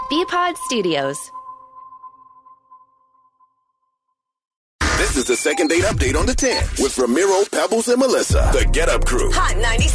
BPod Studios. This is the second date update on the 10 with Ramiro, Pebbles, and Melissa. The Get Up Crew. Hot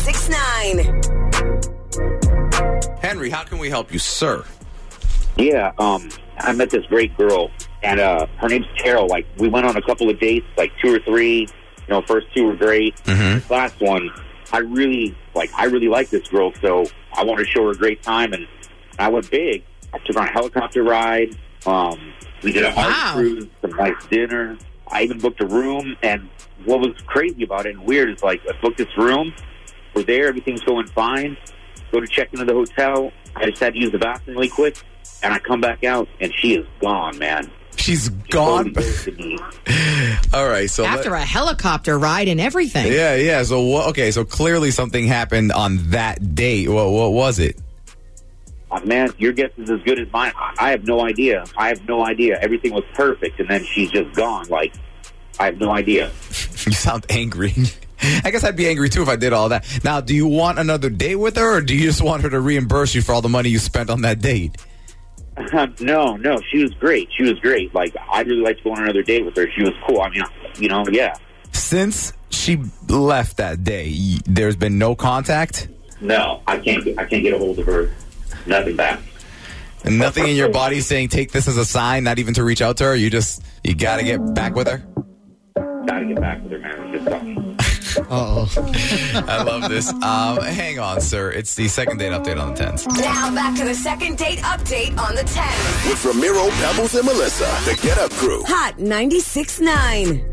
96.9. Henry, how can we help you, sir? Yeah, I met this great girl, and her name's Carol. Like, we went on a couple of dates, like 2 or 3. First 2 were great. Mm-hmm. This last one, I really like this girl, so I wanted to show her a great time, and I went big. I took her on a helicopter ride. We did a art cruise, some nice dinner. I even booked a room, and what was crazy about it and weird is, like, I booked this room. We're there, everything's going fine. Go to check into the hotel. I just had to use the bathroom really quick, and I come back out, and she is gone, man. She's gone? Totally All right, so after a helicopter ride and everything. Yeah. So clearly something happened on that date. What was it? Man, your guess is as good as mine. I have no idea. Everything was perfect, and then she's just gone. Like, I have no idea. You sound angry. I guess I'd be angry, too, if I did all that. Now, do you want another date with her, or do you just want her to reimburse you for all the money you spent on that date? No, she was great. Like, I'd really like to go on another date with her. She was cool. I mean, yeah. Since she left that day, there's been no contact? No, I can't get a hold of her. Nothing back. And nothing in your body saying take this as a sign, not even to reach out to her? You got to get back with her? Got to get back with her, man. It's just Uh-oh. I love this. Hang on, sir. It's the second date update on the 10s. Now back to the second date update on the 10s. With Ramiro, Pebbles, and Melissa. The Get Up Crew. Hot 96.9.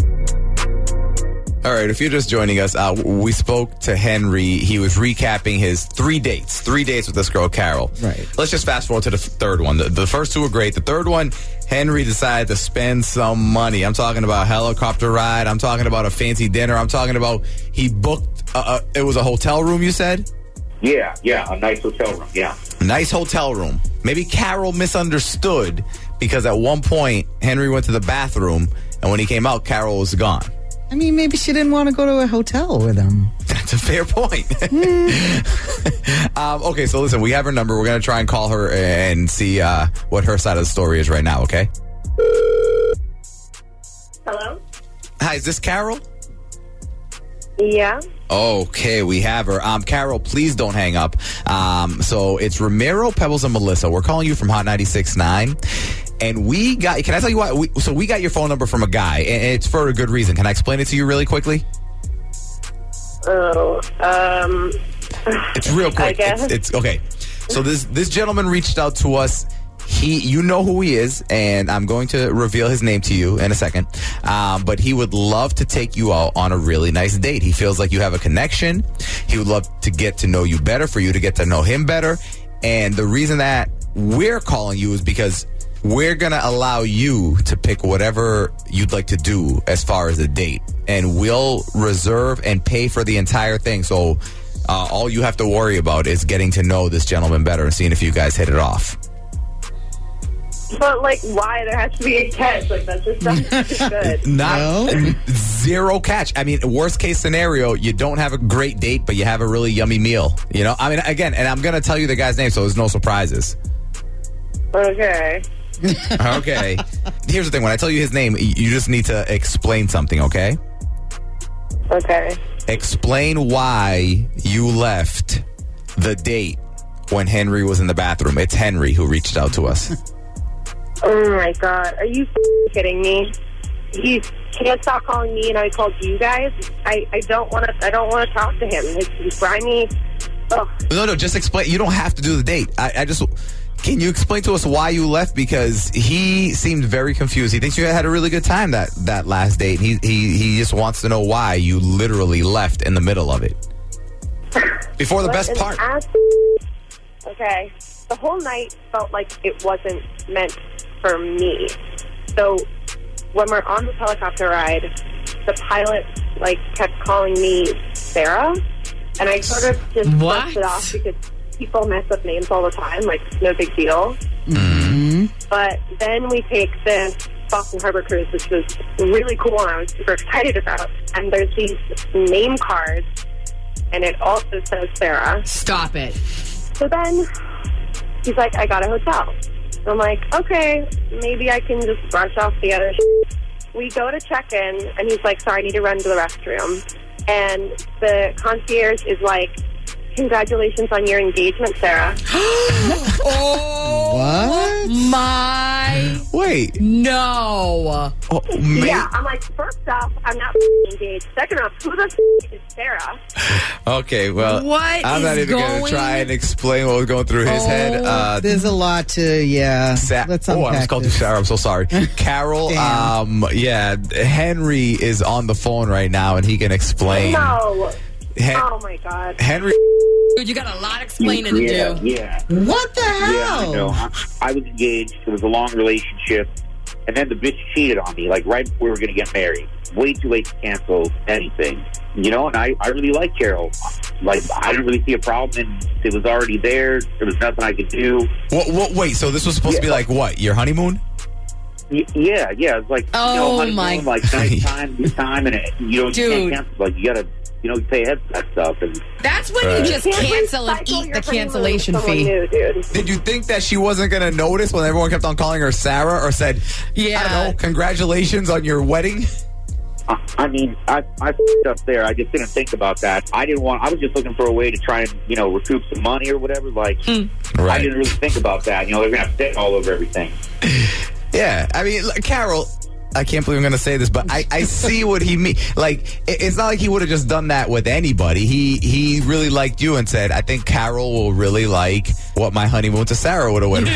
All right, if you're just joining us, we spoke to Henry. He was recapping his 3 dates with this girl, Carol. Right. Let's just fast forward to the third one. The first 2 were great. The third one, Henry decided to spend some money. I'm talking about a helicopter ride. I'm talking about a fancy dinner. I'm talking about he booked, it was a hotel room, you said? Yeah, a nice hotel room, yeah. Nice hotel room. Maybe Carol misunderstood because at one point, Henry went to the bathroom, and when he came out, Carol was gone. I mean, maybe she didn't want to go to a hotel with him. That's a fair point. Okay, so listen, we have her number. We're going to try and call her and see what her side of the story is right now, okay? Hello? Hi, is this Carol? Yeah. Okay, we have her. Carol, please don't hang up. So it's Ramiro, Pebbles, and Melissa. We're calling you from Hot 96.9. And can I tell you why? We got your phone number from a guy, and it's for a good reason. Can I explain it to you really quickly? It's real quick. I guess. It's okay. So this gentleman reached out to us. You know who he is, and I'm going to reveal his name to you in a second. But he would love to take you out on a really nice date. He feels like you have a connection. He would love to get to know you better, for you to get to know him better. And the reason that we're calling you is because we're going to allow you to pick whatever you'd like to do as far as a date. And we'll reserve and pay for the entire thing. So all you have to worry about is getting to know this gentleman better and seeing if you guys hit it off. But, like, why? There has to be a catch. Like, that just sounds good. Zero catch. I mean, worst case scenario, you don't have a great date, but you have a really yummy meal. You know? I mean, again, and I'm going to tell you the guy's name, so there's no surprises. Okay. Okay. Here's the thing. When I tell you his name, you just need to explain something, okay? Okay. Explain why you left the date when Henry was in the bathroom. It's Henry who reached out to us. Oh, my God. Are you kidding me? He can't stop calling me, and I called you guys. I don't want to talk to him. He's grimy. Ugh. No, just explain. You don't have to do the date. Can you explain to us why you left? Because he seemed very confused. He thinks you had a really good time that last date. He just wants to know why you literally left in the middle of it. Before the best part. Okay. The whole night felt like it wasn't meant for me. So when we're on this helicopter ride, the pilot kept calling me Sarah, and I sort of just brushed it off because people mess up names all the time. Like, it's no big deal. Mm-hmm. But then we take this Boston Harbor cruise, which was really cool and I was super excited about. And there's these name cards, and it also says Sarah. Stop it. So then He's like, I got a hotel. So I'm like, okay, maybe I can just brush off the other shit. We go to check-in, and he's like, sorry, I need to run to the restroom. And the concierge is like, congratulations on your engagement, Sarah. Oh, what? My. Wait. No. Oh, Yeah, I'm like, first off, I'm not engaged. Second off, who the is Sarah? Okay, well, What I'm not is even going to going- try and explain what was going through his head. There's a lot to, Let's I unpack almost called you this. Sarah. I'm so sorry. Carol, Henry is on the phone right now, and he can explain. No. Oh, my God. Henry. Dude, you got a lot explaining to do. Yeah. What the Yeah, hell? I know. I was engaged. It was a long relationship. And then the bitch cheated on me, like right before we were going to get married. Way too late to cancel anything. You know, and I really like Carol. Like, I didn't really see a problem, and it was already there. There was nothing I could do. Wait, so this was supposed to be like what? Your honeymoon? Yeah. It's like, Oh, honeymoon, my- like nighttime, good time, and you know, you Dude. can't cancel. Like, you got to, pay ahead for that stuff. And That's when Right. you just Can't cancel and recycle eat your the honeymoon cancellation with someone fee. new, dude. Did you think that she wasn't going to notice when everyone kept on calling her Sarah or said, Yeah. I don't know, congratulations on your wedding? I mean, I f***ed up there. I just didn't think about that. I was just looking for a way to try and, recoup some money or whatever. Like, I Right. didn't really think about that. They're going to have debt all over everything. Yeah. I mean, look, Carol, I can't believe I'm going to say this, but I see what he means. Like, it's not like he would have just done that with anybody. He really liked you and said, I think Carol will really like what my honeymoon to Sarah would have went.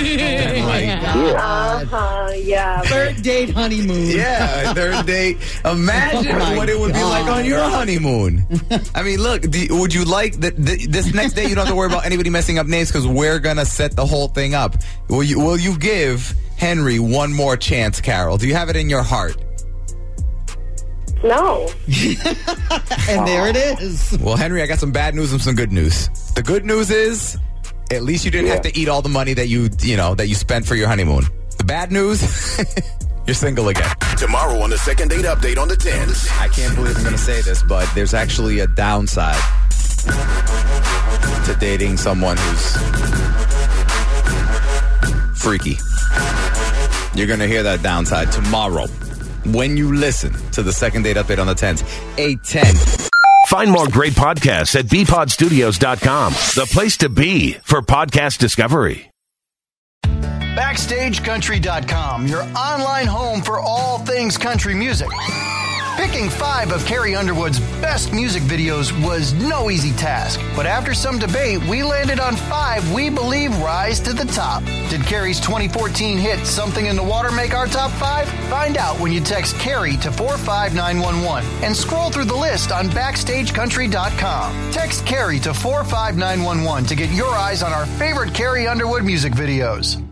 Yeah. Third date honeymoon. Yeah, third date. Imagine Oh my what it would be like on your honeymoon. I mean, look, would you like this next day? You don't have to worry about anybody messing up names because we're gonna set the whole thing up. Will you give Henry one more chance, Carol? Do you have it in your heart? No. And there it is. Well, Henry, I got some bad news and some good news. The good news is, at least you didn't have to eat all the money that you spent for your honeymoon. The bad news, you're single again. Tomorrow on the second date update on the 10s. I can't believe I'm going to say this, but there's actually a downside to dating someone who's freaky. You're going to hear that downside tomorrow when you listen to the second date update on the 10s. 8:10. Find more great podcasts at bpodstudios.com, the place to be for podcast discovery. BackstageCountry.com, your online home for all things country music. Picking 5 of Carrie Underwood's best music videos was no easy task, but after some debate, we landed on 5 we believe rise to the top. Did Carrie's 2014 hit Something in the Water make our top 5? Find out when you text Carrie to 45911 and scroll through the list on BackstageCountry.com. Text Carrie to 45911 to get your eyes on our favorite Carrie Underwood music videos.